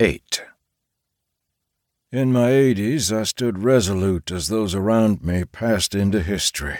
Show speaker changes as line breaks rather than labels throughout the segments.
8. In my 80s, I stood resolute as those around me passed into history.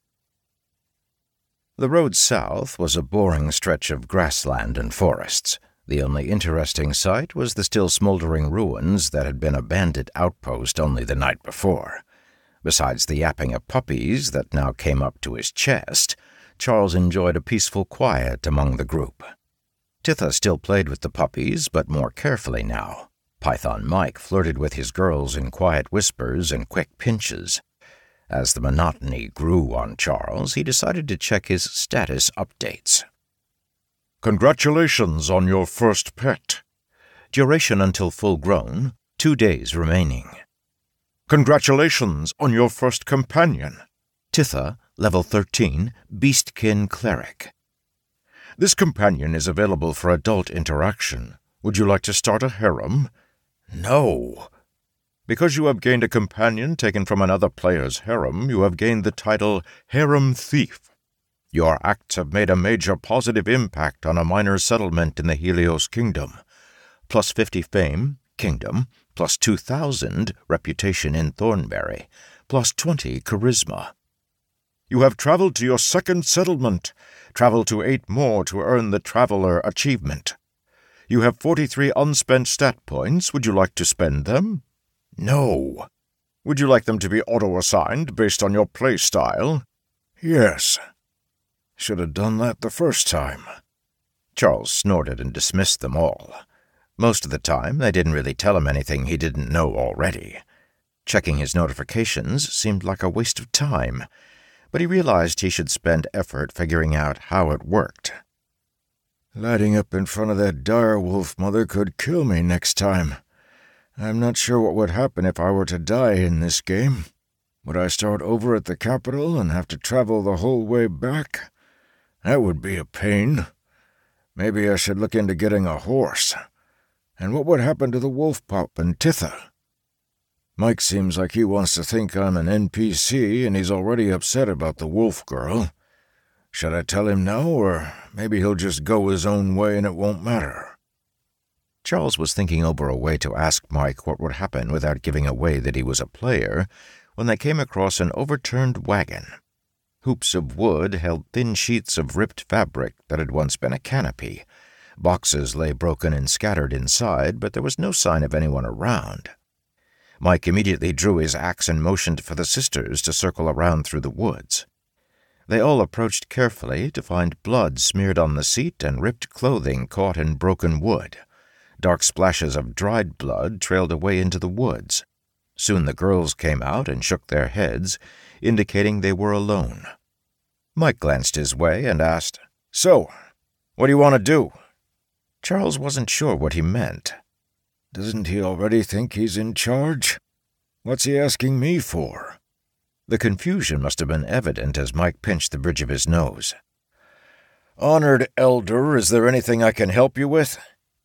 The road south was a boring stretch of grassland and forests. The only interesting sight was the still smoldering ruins that had been a bandit outpost only the night before. Besides the yapping of puppies that now came up to his chest, Charles enjoyed a peaceful quiet among the group. Titha still played with the puppies, but more carefully now. Python Mike flirted with his girls in quiet whispers and quick pinches. As the monotony grew on Charles, he decided to check his status updates. Congratulations on your first pet. Duration until full grown, 2 days remaining. Congratulations on your first companion. Titha, level 13, Beastkin Cleric. This companion is available for adult interaction. Would you like to start a harem? No. Because you have gained a companion taken from another player's harem, you have gained the title Harem Thief. Your acts have made a major positive impact on a minor settlement in the Helios Kingdom. Plus 50 fame, Kingdom, plus 2,000 reputation in Thornberry, plus 20 charisma. You have traveled to your second settlement. Travel to 8 more to earn the Traveler achievement. You have 43 unspent stat points. Would you like to spend them? No. Would you like them to be auto-assigned based on your play style? Yes. Should have done that the first time. Charles snorted and dismissed them all. Most of the time, they didn't really tell him anything he didn't know already. Checking his notifications seemed like a waste of time, but he realized he should spend effort figuring out how it worked. Lighting up in front of that dire wolf mother could kill me next time. I'm not sure what would happen if I were to die in this game. Would I start over at the capital and have to travel the whole way back? That would be a pain. Maybe I should look into getting a horse. And what would happen to the wolf pup and Titha? Mike seems like he wants to think I'm an NPC, and he's already upset about the wolf girl. Should I tell him now, or maybe he'll just go his own way and it won't matter? Charles was thinking over a way to ask Mike what would happen without giving away that he was a player, when they came across an overturned wagon. Hoops of wood held thin sheets of ripped fabric that had once been a canopy. Boxes lay broken and scattered inside, but there was no sign of anyone around. Mike immediately drew his axe and motioned for the sisters to circle around through the woods. They all approached carefully to find blood smeared on the seat and ripped clothing caught in broken wood. Dark splashes of dried blood trailed away into the woods. Soon the girls came out and shook their heads, indicating they were alone. Mike glanced his way and asked, "So, what do you want to do?" Charles wasn't sure what he meant. Doesn't he already think he's in charge? What's he asking me for? The confusion must have been evident as Mike pinched the bridge of his nose. "Honored Elder, is there anything I can help you with?"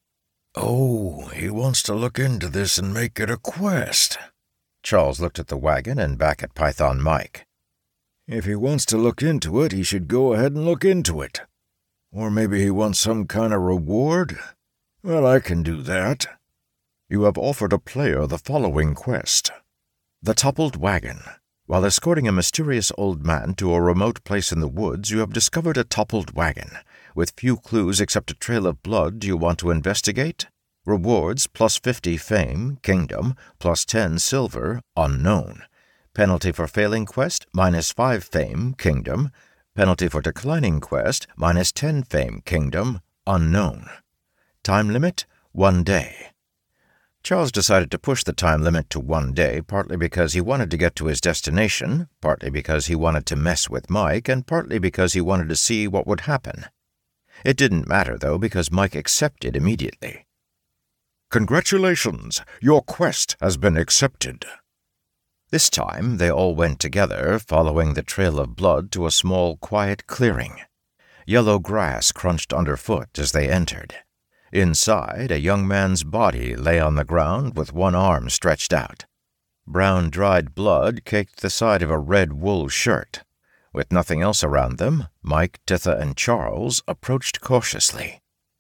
Oh, he wants to look into this and make it a quest. Charles looked at the wagon and back at Python Mike. If he wants to look into it, he should go ahead and look into it. Or maybe he wants some kind of reward? Well, I can do that. You have offered a player the following quest. The Toppled Wagon. While escorting a mysterious old man to a remote place in the woods, you have discovered a toppled wagon. With few clues except a trail of blood, do you want to investigate? Rewards, plus 50 fame, Kingdom, plus 10 silver, unknown. Penalty for failing quest, minus 5 fame, Kingdom. Penalty for declining quest, minus 10 fame, Kingdom, unknown. Time limit, 1 day. Charles decided to push the time limit to 1 day, partly because he wanted to get to his destination, partly because he wanted to mess with Mike, and partly because he wanted to see what would happen. It didn't matter, though, because Mike accepted immediately. Congratulations! Your quest has been accepted. This time they all went together, following the trail of blood to a small, quiet clearing. Yellow grass crunched underfoot as they entered. Inside, a young man's body lay on the ground with one arm stretched out. Brown dried blood caked the side of a red wool shirt. With nothing else around them, Mike, Titha, and Charles approached cautiously.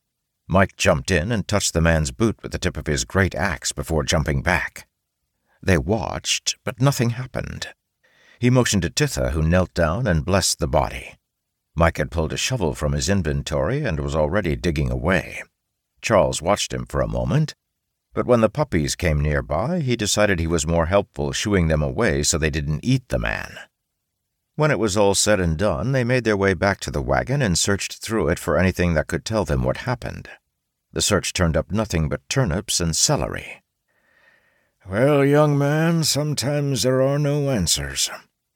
Mike jumped in and touched the man's boot with the tip of his great axe before jumping back. They watched, but nothing happened. He motioned to Titha, who knelt down and blessed the body. Mike had pulled a shovel from his inventory and was already digging away. Charles watched him for a moment, but when the puppies came nearby, he decided he was more helpful shooing them away so they didn't eat the man. When it was all said and done, they made their way back to the wagon and searched through it for anything that could tell them what happened. The search turned up nothing but turnips and celery.
"Well, young man, sometimes there are no answers."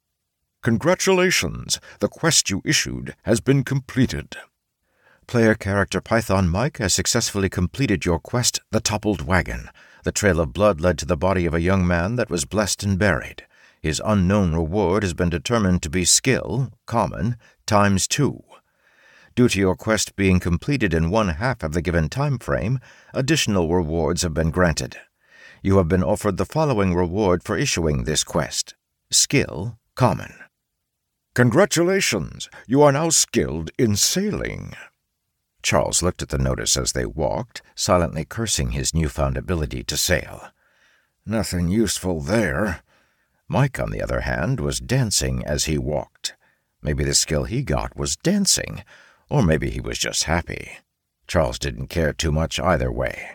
"Congratulations! The quest you issued has been completed. Player character Python Mike has successfully completed your quest, The Toppled Wagon. The trail of blood led to the body of a young man that was blessed and buried. His unknown reward has been determined to be skill, common, ×2. Due to your quest being completed in 1/2 of the given time frame, additional rewards have been granted. You have been offered the following reward for issuing this quest: skill, common. Congratulations! You are now skilled in sailing." Charles looked at the notice as they walked, silently cursing his newfound ability to sail.
"Nothing useful there."
Mike, on the other hand, was dancing as he walked. Maybe the skill he got was dancing, or maybe he was just happy. Charles didn't care too much either way.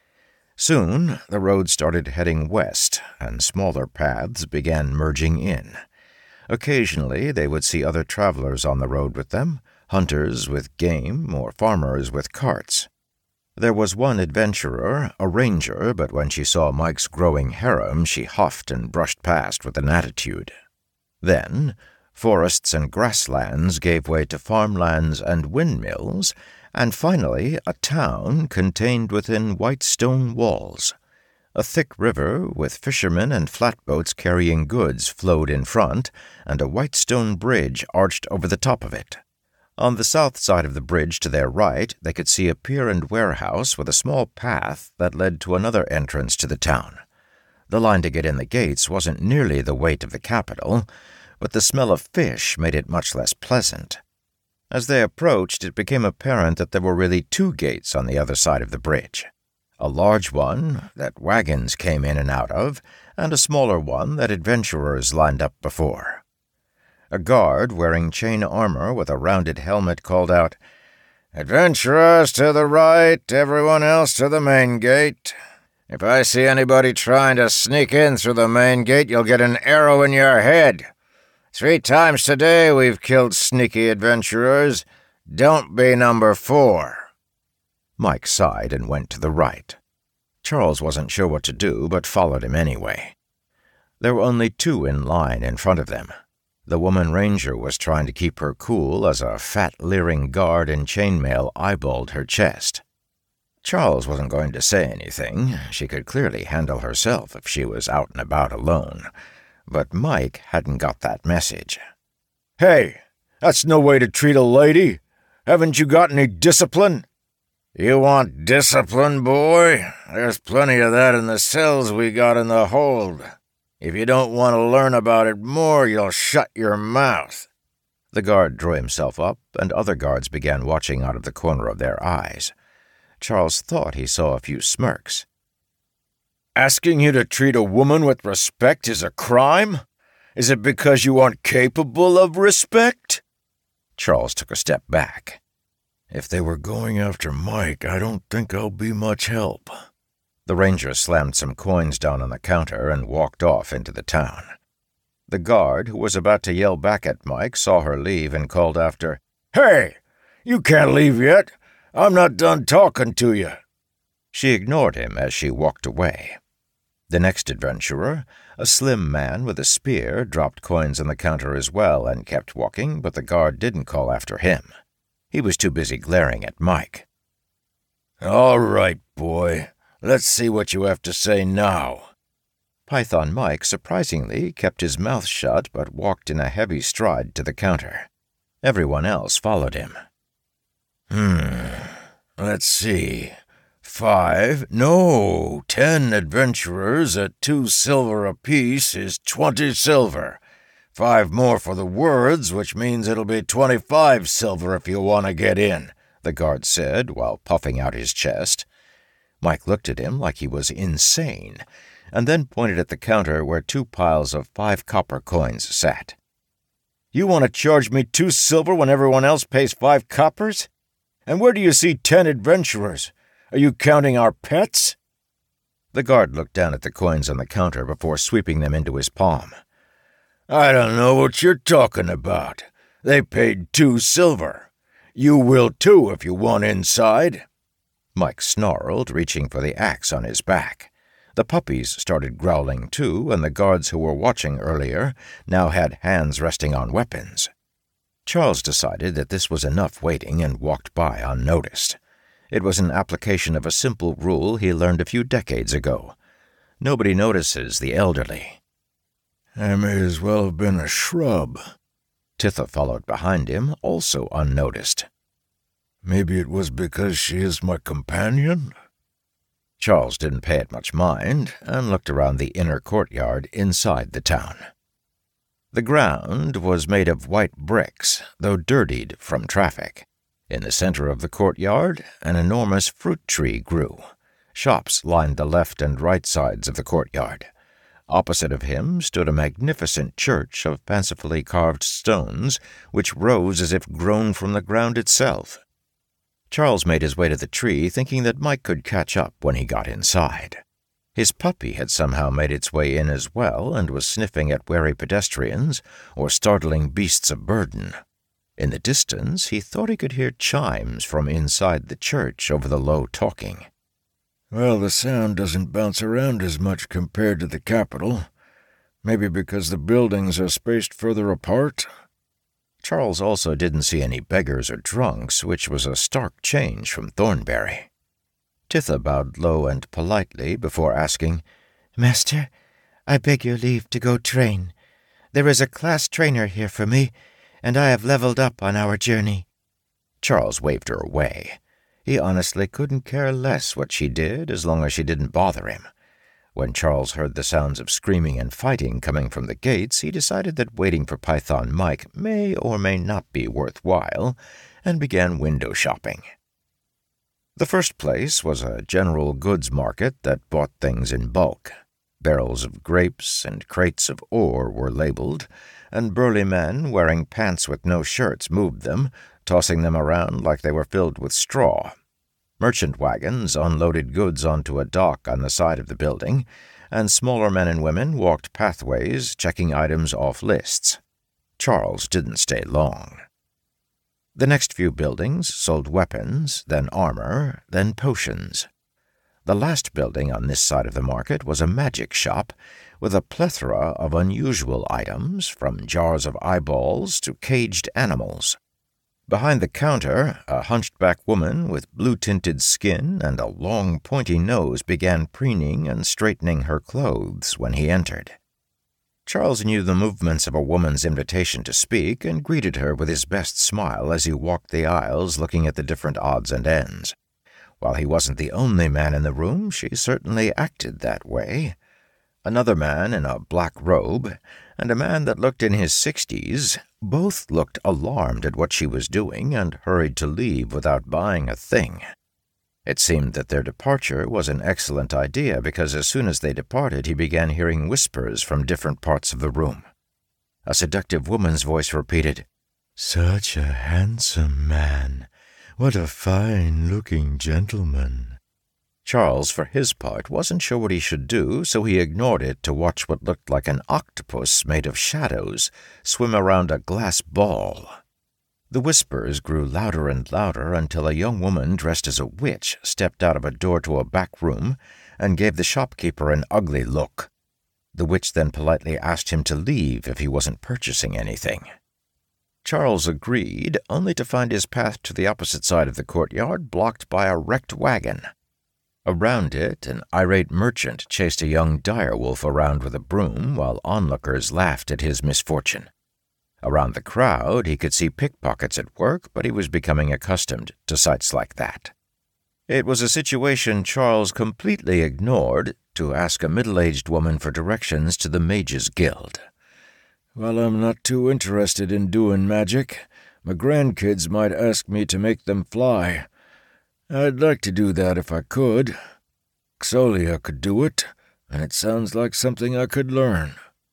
Soon, the road started heading west, and smaller paths began merging in. Occasionally, they would see other travelers on the road with them, hunters with game or farmers with carts. There was one adventurer, a ranger, but when she saw Mike's growing harem, she huffed and brushed past with an attitude. Then, forests and grasslands gave way to farmlands and windmills, and finally a town contained within white stone walls. A thick river with fishermen and flatboats carrying goods flowed in front, and a white stone bridge arched over the top of it. On the south side of the bridge to their right, they could see a pier and warehouse with a small path that led to another entrance to the town. The line to get in the gates wasn't nearly the weight of the capital, but the smell of fish made it much less pleasant. As they approached, it became apparent that there were really 2 gates on the other side of the bridge. A large one that wagons came in and out of, and a smaller one that adventurers lined up before. A guard wearing chain armor with a rounded helmet called out, "Adventurers to the right, everyone else to the main gate. If I see anybody trying to sneak in through the main gate, you'll get an arrow in your head. 3 times today we've killed sneaky adventurers. Don't be number 4. Mike sighed and went to the right. Charles wasn't sure what to do, but followed him anyway. There were only 2 in line in front of them. The woman ranger was trying to keep her cool as a fat, leering guard in chainmail eyeballed her chest. Charles wasn't going to say anything. She could clearly handle herself if she was out and about alone. But Mike hadn't got that message.
"Hey, that's no way to treat a lady. Haven't you got any discipline?" "You want discipline, boy? There's plenty of that in the cells we got in the hold. If you don't want to learn about it more, you'll shut your mouth."
The guard drew himself up, and other guards began watching out of the corner of their eyes. Charles thought he saw a few smirks.
"Asking you to treat a woman with respect is a crime? Is it because you aren't capable of respect?"
Charles took a step back.
"If they were going after Mike, I don't think I'll be much help."
The ranger slammed some coins down on the counter and walked off into the town. The guard, who was about to yell back at Mike, saw her leave and called after,
"Hey, you can't leave yet. I'm not done talking to you."
She ignored him as she walked away. The next adventurer, a slim man with a spear, dropped coins on the counter as well and kept walking, but the guard didn't call after him. He was too busy glaring at Mike.
"All right, boy. Let's see what you have to say now."
Python Mike surprisingly kept his mouth shut but walked in a heavy stride to the counter. Everyone else followed him.
Let's see. 10 adventurers at 2 silver apiece is 20 silver. 5 more for the words, which means it'll be 25 silver if you want to get in.
the guard said while puffing out his chest. Mike looked at him like he was insane, and then pointed at the counter where 2 piles of 5 copper coins sat. "You want to charge me 2 silver when everyone else pays 5 coppers? And where do you see 10 adventurers? Are you counting our pets?" The guard looked down at the coins on the counter before sweeping them into his palm. "I don't know what you're talking about. They paid 2 silver. You will too if you want inside." Mike snarled, reaching for the axe on his back. The puppies started growling too, and the guards who were watching earlier now had hands resting on weapons. Charles decided that this was enough waiting and walked by unnoticed. It was an application of a simple rule he learned a few decades ago. Nobody notices the elderly.
"I may as well have been a shrub."
Titha followed behind him, also unnoticed.
"Maybe it was because she is my companion?"
Charles didn't pay it much mind and looked around the inner courtyard inside the town. The ground was made of white bricks, though dirtied from traffic. In the center of the courtyard, an enormous fruit tree grew. Shops lined the left and right sides of the courtyard. Opposite of him stood a magnificent church of fancifully carved stones, which rose as if grown from the ground itself. Charles made his way to the tree, thinking that Mike could catch up when he got inside. His puppy had somehow made its way in as well and was sniffing at wary pedestrians or startling beasts of burden. In the distance, he thought he could hear chimes from inside the church over the low talking.
"Well, the sound doesn't bounce around as much compared to the capital. Maybe because the buildings are spaced further apart?"
Charles also didn't see any beggars or drunks, which was a stark change from Thornbury. Titha bowed low and politely before asking,
"Master, I beg your leave to go train. There is a class trainer here for me, and I have leveled up on our journey."
Charles waved her away. He honestly couldn't care less what she did as long as she didn't bother him. When Charles heard the sounds of screaming and fighting coming from the gates, he decided that waiting for Python Mike may or may not be worthwhile, and began window shopping. The first place was a general goods market that bought things in bulk. Barrels of grapes and crates of ore were labeled, and burly men wearing pants with no shirts moved them, tossing them around like they were filled with straw. Merchant wagons unloaded goods onto a dock on the side of the building, and smaller men and women walked pathways, checking items off lists. Charles didn't stay long. The next few buildings sold weapons, then armor, then potions. The last building on this side of the market was a magic shop with a plethora of unusual items, from jars of eyeballs to caged animals. Behind the counter, a hunchback woman with blue-tinted skin and a long, pointy nose began preening and straightening her clothes when he entered. Charles knew the movements of a woman's invitation to speak and greeted her with his best smile as he walked the aisles looking at the different odds and ends. While he wasn't the only man in the room, she certainly acted that way. Another man in a black robe, and a man that looked in his 60s, both looked alarmed at what she was doing and hurried to leave without buying a thing. It seemed that their departure was an excellent idea because as soon as they departed, he began hearing whispers from different parts of the room. A seductive woman's voice repeated,
"Such a handsome man. What a fine-looking gentleman."
Charles, for his part, wasn't sure what he should do, so he ignored it to watch what looked like an octopus made of shadows swim around a glass ball. The whispers grew louder and louder until a young woman dressed as a witch stepped out of a door to a back room and gave the shopkeeper an ugly look. The witch then politely asked him to leave if he wasn't purchasing anything. Charles agreed, only to find his path to the opposite side of the courtyard blocked by a wrecked wagon. Around it, an irate merchant chased a young direwolf around with a broom while onlookers laughed at his misfortune. Around the crowd, he could see pickpockets at work, but he was becoming accustomed to sights like that. It was a situation Charles completely ignored to ask a middle-aged woman for directions to the Mages' Guild.
"Well, I'm not too interested in doing magic, My grandkids might ask me to make them fly. I'd like to do that if I could. Xolia could do it, and it sounds like something I could learn."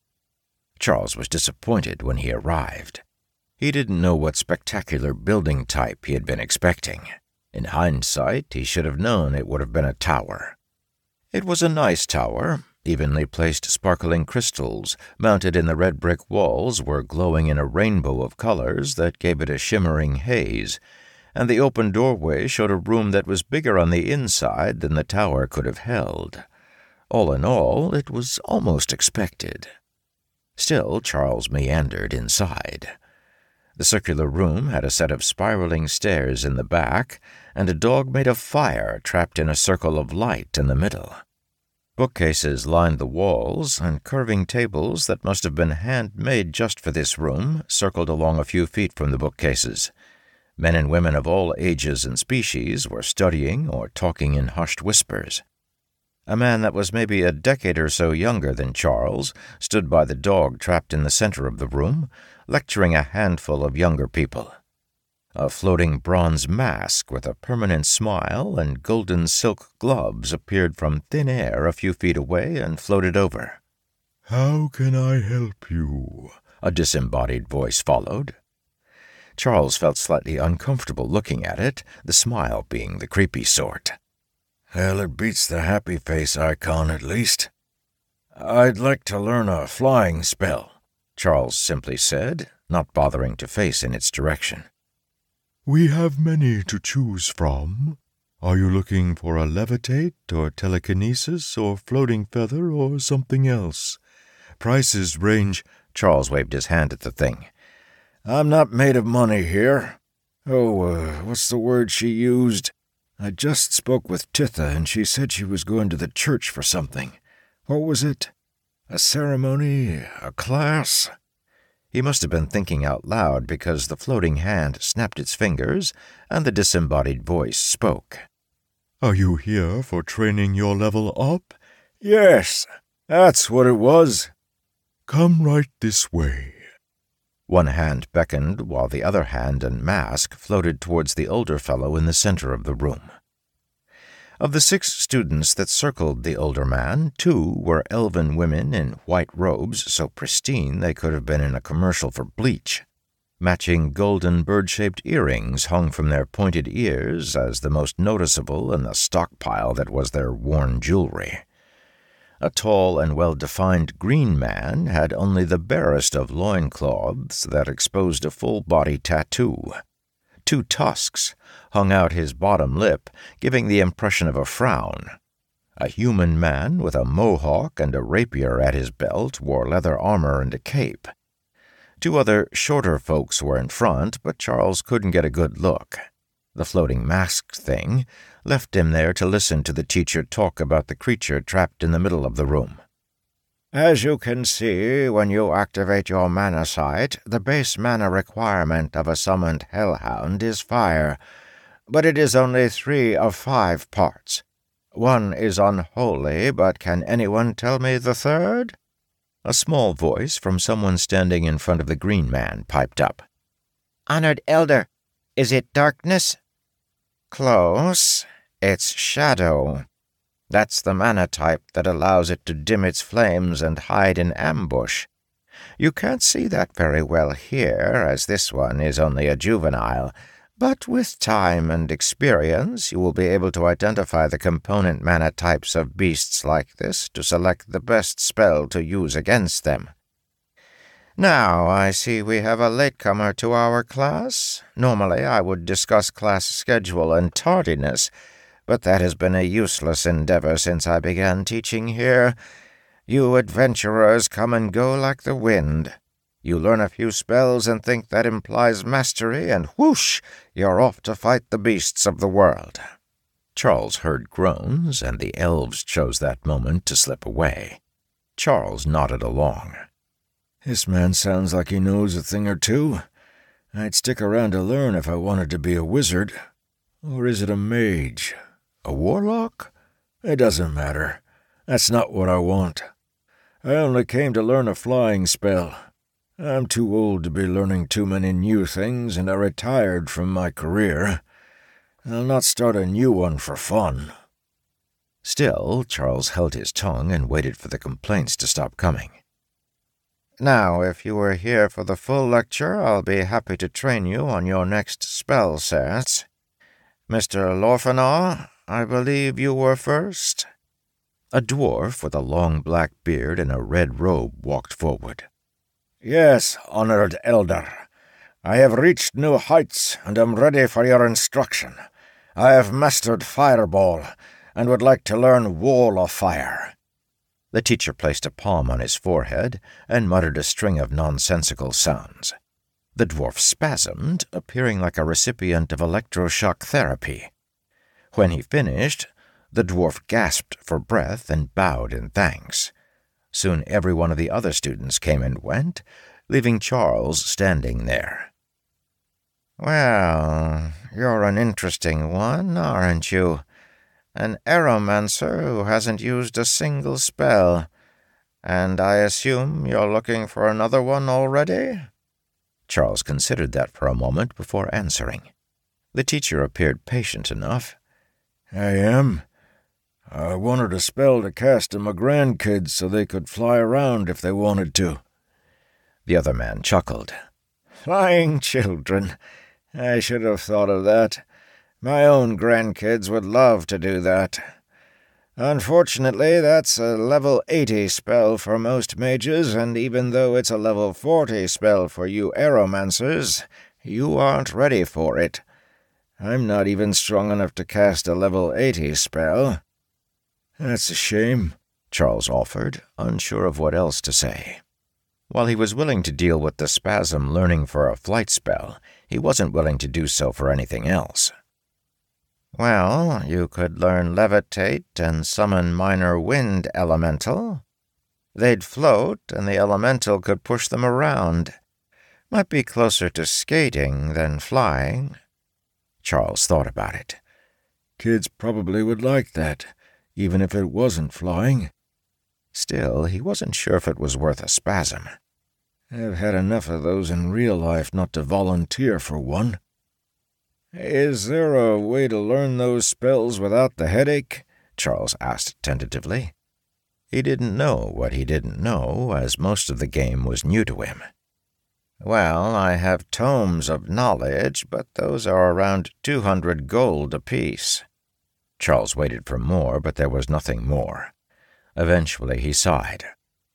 Charles was disappointed when he arrived. He didn't know what spectacular building type he had been expecting. In hindsight, he should have known it would have been a tower. It was a nice tower. Evenly placed sparkling crystals mounted in the red brick walls were glowing in a rainbow of colors that gave it a shimmering haze, and the open doorway showed a room that was bigger on the inside than the tower could have held. All in all, it was almost expected. Still, Charles meandered inside. The circular room had a set of spiraling stairs in the back, and a dog made of fire trapped in a circle of light in the middle. Bookcases lined the walls, and curving tables that must have been handmade just for this room circled along a few feet from the bookcases. Men and women of all ages and species were studying or talking in hushed whispers. A man that was maybe a decade or so younger than Charles stood by the dog trapped in the center of the room, lecturing a handful of younger people. A floating bronze mask with a permanent smile and golden silk gloves appeared from thin air a few feet away and floated over.
"How can I help you?"
a disembodied voice followed. Charles felt slightly uncomfortable looking at it, the smile being the creepy sort.
"Well, it beats the happy face icon at least. I'd like to learn a flying spell,"
Charles simply said, not bothering to face in its direction.
"We have many to choose from. Are you looking for a levitate or telekinesis or floating feather or something else? Prices range—"
Charles waved his hand at the thing.
"I'm not made of money here. What's the word she used? I just spoke with Titha, and she said she was going to the church for something. What was it? A ceremony? A class?"
He must have been thinking out loud because the floating hand snapped its fingers and the disembodied voice spoke.
"Are you here for training your level up?"
"Yes, that's what it was."
"Come right this way."
One hand beckoned while the other hand and mask floated towards the older fellow in the center of the room. Of the 6 students that circled the older man, 2 were elven women in white robes so pristine they could have been in a commercial for bleach. Matching golden bird-shaped earrings hung from their pointed ears as the most noticeable in the stockpile that was their worn jewelry. A tall and well-defined green man had only the barest of loincloths that exposed a full-body tattoo. 2 tusks hung out his bottom lip, giving the impression of a frown. A human man with a mohawk and a rapier at his belt wore leather armor and a cape. 2 other shorter folks were in front, but Charles couldn't get a good look. The floating masked thing left him there to listen to the teacher talk about the creature trapped in the middle of the room.
"As you can see, when you activate your mana sight, the base mana requirement of a summoned hellhound is fire, but it is only 3 of 5 parts. 1 is unholy, but can anyone tell me the 3rd?
A small voice from someone standing in front of the green man piped up.
"Honored Elder, is it darkness?"
"Close. It's shadow. That's the mana type that allows it to dim its flames and hide in ambush. You can't see that very well here, as this one is only a juvenile, but with time and experience you will be able to identify the component mana types of beasts like this to select the best spell to use against them. Now, I see we have a latecomer to our class. Normally I would discuss class schedule and tardiness, but that has been a useless endeavor since I began teaching here. You adventurers come and go like the wind. You learn a few spells and think that implies mastery, and whoosh, you're off to fight the beasts of the world." Charles heard groans, and the elves chose that moment to slip away. Charles nodded along.
"This man sounds like he knows a thing or two. I'd stick around to learn if I wanted to be a wizard. Or is it a mage? A warlock? It doesn't matter. That's not what I want. I only came to learn a flying spell. I'm too old to be learning too many new things, and I retired from my career. I'll not start a new one for fun."
Still, Charles held his tongue and waited for the complaints to stop coming. "Now, if you were here for the full lecture, I'll be happy to train you on your next spell sets. Mr. Lorfanaw, I believe you were first?" A dwarf with a long black beard and a red robe walked forward.
"Yes, honored elder. I have reached new heights and am ready for your instruction. I have mastered Fireball and would like to learn Wall of Fire."
The teacher placed a palm on his forehead and muttered a string of nonsensical sounds. The dwarf spasmed, appearing like a recipient of electroshock therapy. When he finished, the dwarf gasped for breath and bowed in thanks. Soon every one of the other students came and went, leaving Charles standing there. "Well, you're an interesting one, aren't you? An aeromancer who hasn't used a single spell. And I assume you're looking for another one already?" Charles considered that for a moment before answering. The teacher appeared patient enough.
"I am. I wanted a spell to cast on my grandkids so they could fly around if they wanted to."
The other man chuckled.
"Flying children. I should have thought of that. My own grandkids would love to do that. Unfortunately, that's a level 80 spell for most mages, and even though it's a level 40 spell for you aeromancers, you aren't ready for it. I'm not even strong enough to cast a level 80 spell." "That's a shame,"
Charles offered, unsure of what else to say. While he was willing to deal with the spasm learning for a flight spell, he wasn't willing to do so for anything else. "Well, you could learn Levitate and summon Minor Wind Elemental. They'd float, and the elemental could push them around. Might be closer to skating than flying." Charles thought about it.
"Kids probably would like that, even if it wasn't flying."
Still, he wasn't sure if it was worth a spasm.
"I've had enough of those in real life not to volunteer for one." "Is there a way to learn those spells without the headache?"
Charles asked tentatively. He didn't know what he didn't know, as most of the game was new to him. "Well, I have tomes of knowledge, but those are around 200 gold apiece." Charles waited for more, but there was nothing more. Eventually he sighed.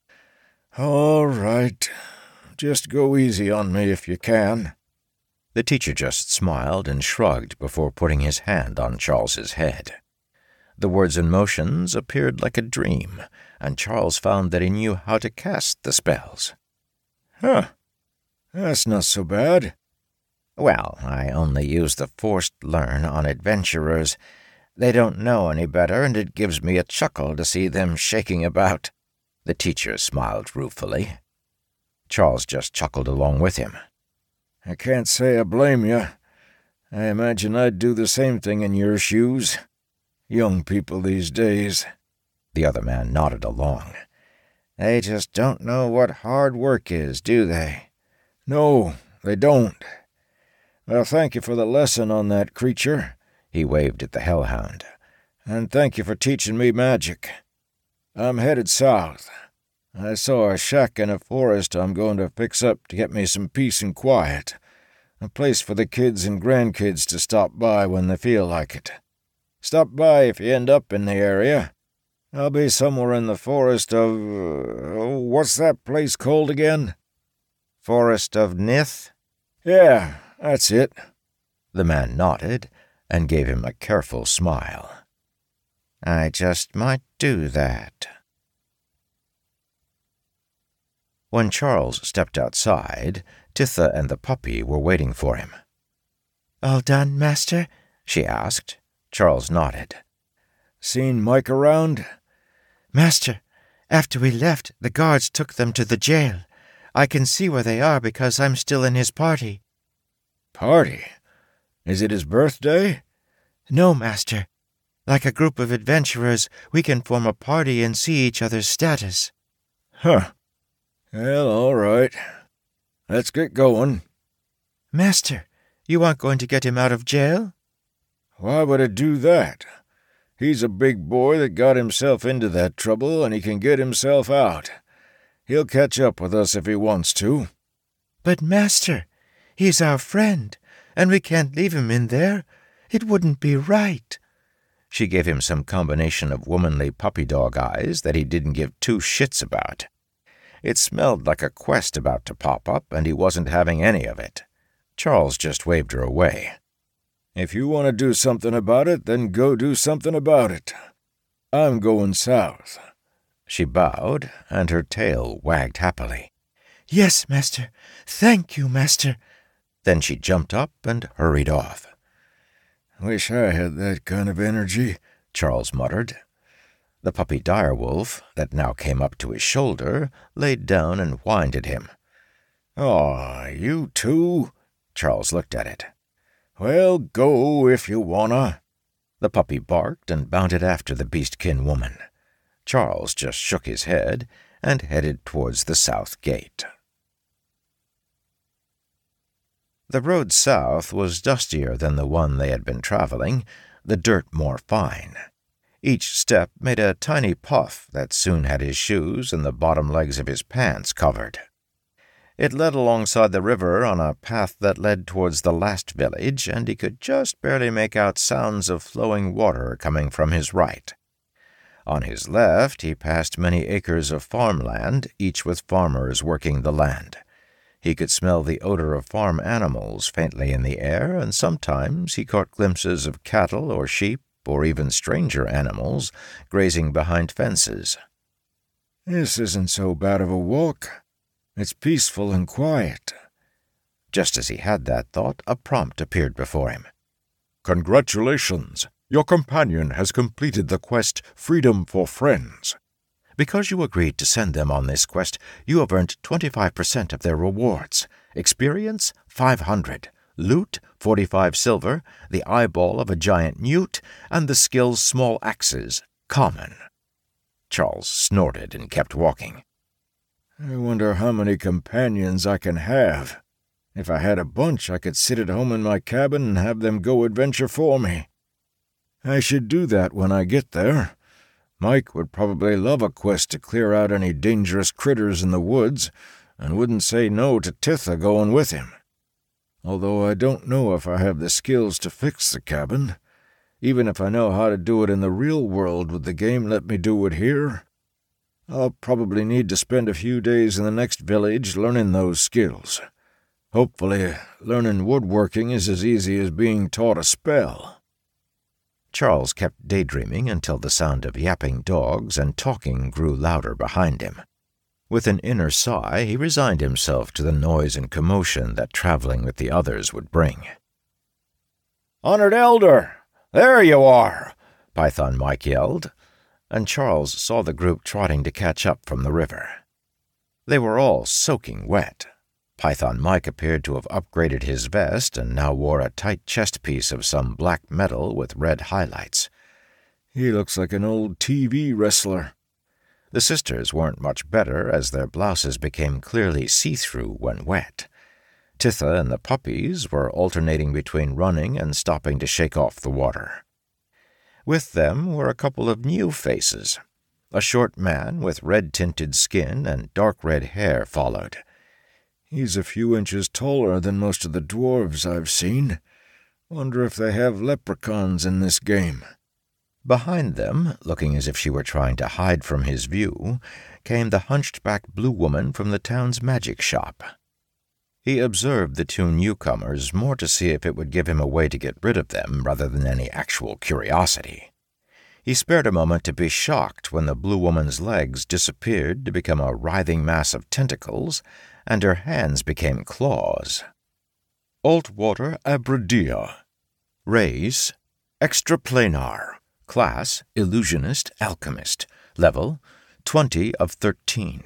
"All right. Just go easy on me if you can."
The teacher just smiled and shrugged before putting his hand on Charles's head. The words and motions appeared like a dream, and Charles found that he knew how to cast the spells.
"Huh. That's not so bad."
"Well, I only use the forced learn on adventurers. They don't know any better, and it gives me a chuckle to see them shaking about." The teacher smiled ruefully. Charles just chuckled along with him.
"I can't say I blame you. I imagine I'd do the same thing in your shoes. Young people these days."
The other man nodded along. "They just don't know what hard work is, do they?"
"No, they don't. Well, thank you for the lesson on that creature."
He waved at the hellhound.
"And thank you for teaching me magic. I'm headed south. I saw a shack in a forest I'm going to fix up to get me some peace and quiet. A place for the kids and grandkids to stop by when they feel like it. Stop by if you end up in the area. I'll be somewhere in the forest of... what's that place called again?"
"Forest of Nith?"
"Yeah, that's it."
The man nodded and gave him a careful smile. "I just might do that." When Charles stepped outside, Titha and the puppy were waiting for him. "All done, master?" she asked. Charles nodded.
"Seen Mike around?"
"Master, after we left, the guards took them to the jail. I can see where they are because I'm still in his party."
"Party? Is it his birthday?"
"No, master. Like a group of adventurers, we can form a party and see each other's status."
"Huh. Well, all right. Let's get going."
"Master, you aren't going to get him out of jail?"
"Why would I do that? He's a big boy that got himself into that trouble, and he can get himself out. He'll catch up with us if he wants to."
"But, Master, he's our friend, and we can't leave him in there. It wouldn't be right." She gave him some combination of womanly puppy dog eyes that he didn't give two shits about. It smelled like a quest about to pop up, and he wasn't having any of it. Charles just waved her away.
"If you want to do something about it, then go do something about it. I'm going south."
She bowed, and her tail wagged happily. "Yes, Master. Thank you, Master." Then she jumped up and hurried off.
"Wish I had that kind of energy,"
Charles muttered. The puppy direwolf, that now came up to his shoulder, laid down and whined at him.
"Aw, you too?"
Charles looked at it.
"Well, go if you wanna."
The puppy barked and bounded after the beastkin woman. Charles just shook his head and headed towards the south gate. The road south was dustier than the one they had been traveling, the dirt more fine. Each step made a tiny puff that soon had his shoes and the bottom legs of his pants covered. It led alongside the river on a path that led towards the last village, and he could just barely make out sounds of flowing water coming from his right. On his left he passed many acres of farmland, each with farmers working the land. He could smell the odor of farm animals faintly in the air, and sometimes he caught glimpses of cattle or sheep or even stranger animals grazing behind fences.
"This isn't so bad of a walk. It's peaceful and quiet."
Just as he had that thought, a prompt appeared before him.
"Congratulations! Your companion has completed the quest Freedom for Friends.
Because you agreed to send them on this quest, you have earned 25% of their rewards. Experience, 500. Loot, 45 silver, the eyeball of a giant newt, and the skills small axes, common." Charles snorted and kept walking.
"I wonder how many companions I can have. If I had a bunch, I could sit at home in my cabin and have them go adventure for me. I should do that when I get there. Mike would probably love a quest to clear out any dangerous critters in the woods, and wouldn't say no to Titha going with him. Although I don't know if I have the skills to fix the cabin. Even if I know how to do it in the real world, would the game let me do it here? I'll probably need to spend a few days in the next village learning those skills. Hopefully, learning woodworking is as easy as being taught a spell."
Charles kept daydreaming until the sound of yapping dogs and talking grew louder behind him. With an inner sigh, he resigned himself to the noise and commotion that traveling with the others would bring.
"Honored Elder! There you are!"
Python Mike yelled, and Charles saw the group trotting to catch up from the river. They were all soaking wet. Python Mike appeared to have upgraded his vest and now wore a tight chest piece of some black metal with red highlights.
"He looks like an old TV wrestler."
The sisters weren't much better, as their blouses became clearly see-through when wet. Titha and the puppies were alternating between running and stopping to shake off the water. With them were a couple of new faces. A short man with red-tinted skin and dark red hair followed.
"He's a few inches taller than most of the dwarves I've seen. Wonder if they have leprechauns in this game."
Behind them, looking as if she were trying to hide from his view, came the hunchback blue woman from the town's magic shop. He observed the two newcomers more to see if it would give him a way to get rid of them rather than any actual curiosity. He spared a moment to be shocked when the blue woman's legs disappeared to become a writhing mass of tentacles, and her hands became claws.
Altwater Abradea.
Race, extraplanar. Class, Illusionist, Alchemist. Level, 20 of 13.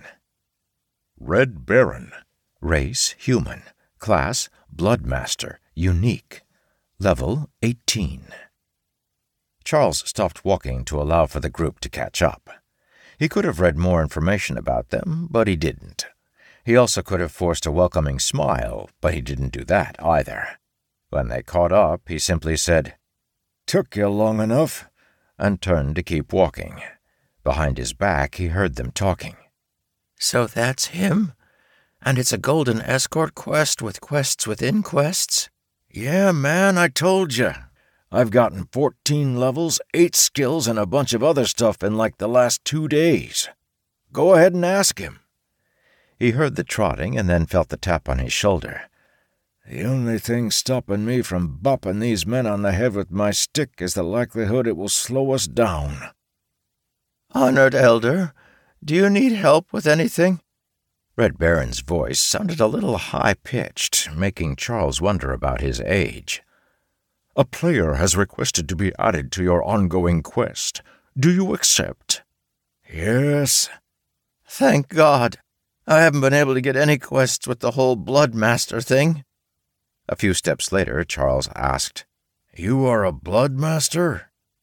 Red Baron.
Race, Human. Class, Bloodmaster, Unique. Level, 18. Charles stopped walking to allow for the group to catch up. He could have read more information about them, but he didn't. He also could have forced a welcoming smile, but he didn't do that either. When they caught up, he simply said,
"Took you long enough,"
and turned to keep walking. Behind his back, he heard them talking.
"So that's him? And it's a golden escort quest with quests within quests?"
"Yeah, man, I told you. I've gotten 14 levels, 8 skills, and a bunch of other stuff in like the last 2 days. Go ahead and ask him."
He heard the trotting and then felt the tap on his shoulder.
"The only thing stopping me from bopping these men on the head with my stick is the likelihood it will slow us down."
"Honored Elder, do you need help with anything?"
Red Baron's voice sounded a little high-pitched, making Charles wonder about his age.
"A player has requested to be added to your ongoing quest. Do you accept?"
"Yes."
"Thank God. I haven't been able to get any quests with the whole Bloodmaster thing."
A few steps later, Charles asked,
"You are a Bloodmaster?"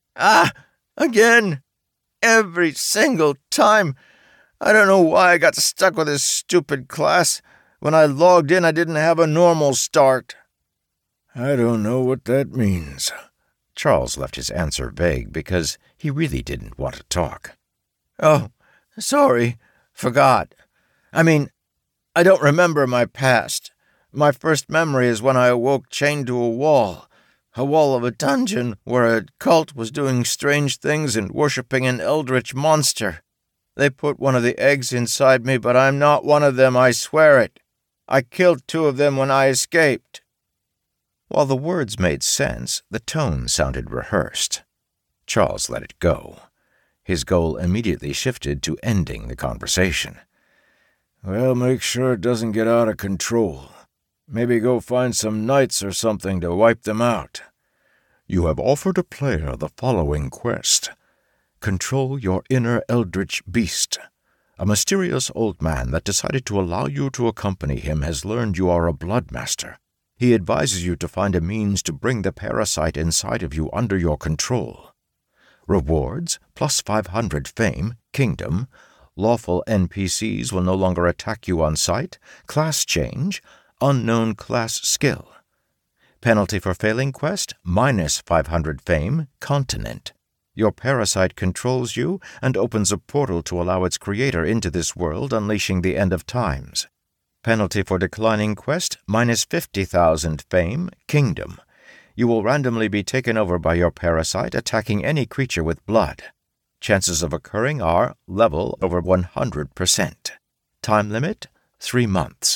Again. Every single time. I don't know why I got stuck with this stupid class. When I logged in, I didn't have a normal start."
"I don't know what that means."
Charles left his answer vague because he really didn't want to talk.
"Oh, sorry. Forgot. I don't remember my past. My first memory is when I awoke chained to a wall of a dungeon where a cult was doing strange things and worshipping an eldritch monster. They put one of the eggs inside me, but I'm not one of them, I swear it. I killed 2 of them when I escaped."
While the words made sense, the tone sounded rehearsed. Charles let it go. His goal immediately shifted to ending the conversation.
"Well, make sure it doesn't get out of control. Maybe go find some knights or something to wipe them out."
"You have offered a player the following quest. Control your inner eldritch beast. A mysterious old man that decided to allow you to accompany him has learned you are a Bloodmaster. He advises you to find a means to bring the parasite inside of you under your control. Rewards, plus 500 fame, kingdom. Lawful NPCs will no longer attack you on sight. Class change, unknown class skill. Penalty for failing quest, minus 500 fame, continent. Your parasite controls you and opens a portal to allow its creator into this world, unleashing the end of times. Penalty for declining quest, minus 50,000 fame, kingdom. You will randomly be taken over by your parasite, attacking any creature with blood. Chances of occurring are level over 100%. Time limit, 3 months.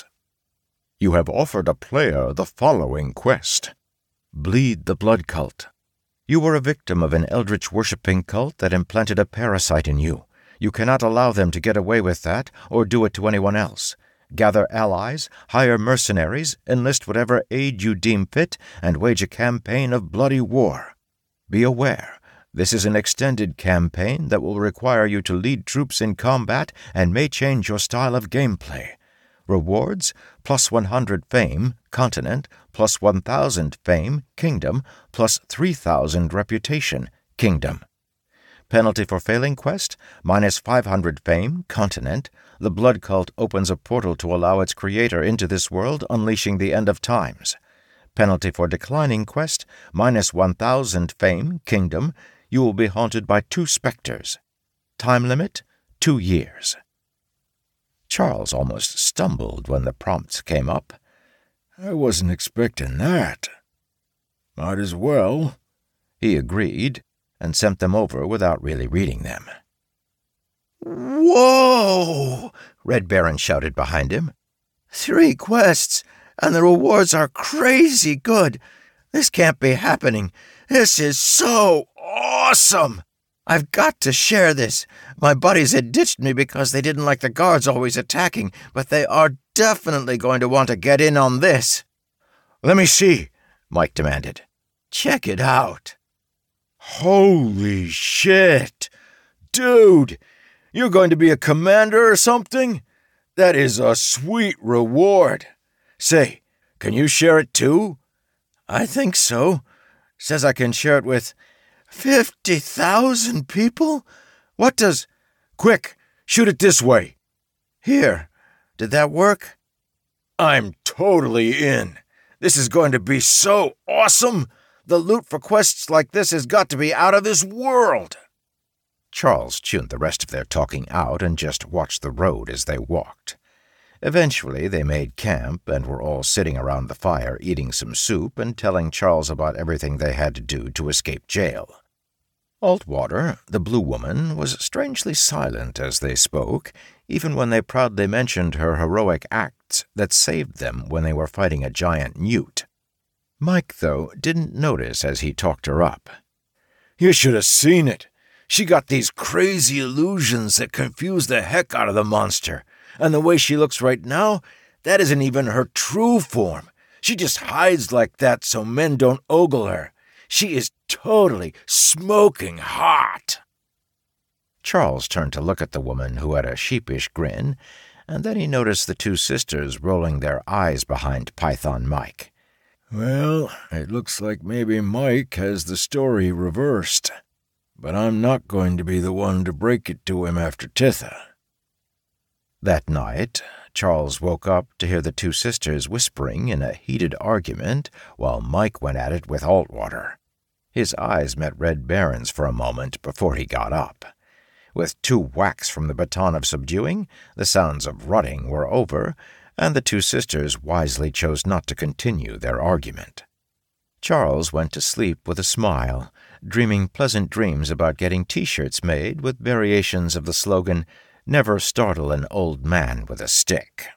You have offered a player the following quest.
Bleed the Blood Cult. You were a victim of an eldritch worshipping cult that implanted a parasite in you. You cannot allow them to get away with that or do it to anyone else. Gather allies, hire mercenaries, enlist whatever aid you deem fit, and wage a campaign of bloody war. Be aware, this is an extended campaign that will require you to lead troops in combat and may change your style of gameplay. Rewards, plus 100 fame, continent, plus 1,000 fame, kingdom, plus 3,000 reputation, kingdom. Penalty for failing quest, minus 500 fame, continent. The Blood Cult opens a portal to allow its creator into this world, unleashing the end of times. Penalty for declining quest, minus 1,000 fame, kingdom. You will be haunted by 2 specters. Time limit, 2 years. Charles almost stumbled when the prompts came up.
"I wasn't expecting that." "Might as well,"
he agreed, and sent them over without really reading them.
"Whoa!" Red Baron shouted behind him. 3 quests, and the rewards are crazy good. This can't be happening. This is so awesome. I've got to share this. My buddies had ditched me because they didn't like the guards always attacking, but they are definitely going to want to get in on this."
"Let me see,"
Mike demanded.
"Check it out."
"Holy shit! Dude, you're going to be a commander or something? That is a sweet reward. Say, can you share it too?"
"I think so. Says I can share it with 50,000 people? What does—"
"Quick, shoot it this way."
"Here, Did that work?"
"I'm totally in. This is going to be so awesome. The loot for quests like this has got to be out of this world."
Charles tuned the rest of their talking out and just watched the road as they walked. Eventually, they made camp and were all sitting around the fire eating some soup and telling Charles about everything they had to do to escape jail. Altwater, the Blue Woman, was strangely silent as they spoke, even when they proudly mentioned her heroic acts that saved them when they were fighting a giant newt. Mike, though, didn't notice as he talked her up.
"You should have seen it. She got these crazy illusions that confuse the heck out of the monster. And the way she looks right now, that isn't even her true form. She just hides like that so men don't ogle her. She is totally smoking hot."
Charles turned to look at the woman, who had a sheepish grin, and then he noticed the two sisters rolling their eyes behind Python Mike.
"Well, it looks like maybe Mike has the story reversed. But I'm not going to be the one to break it to him after Titha."
That night, Charles woke up to hear the two sisters whispering in a heated argument while Mike went at it with Altwater. His eyes met Red Baron's for a moment before he got up. With 2 whacks from the baton of subduing, the sounds of rutting were over, and the two sisters wisely chose not to continue their argument. Charles went to sleep with a smile, dreaming pleasant dreams about getting T-shirts made with variations of the slogan, "Never startle an old man with a stick."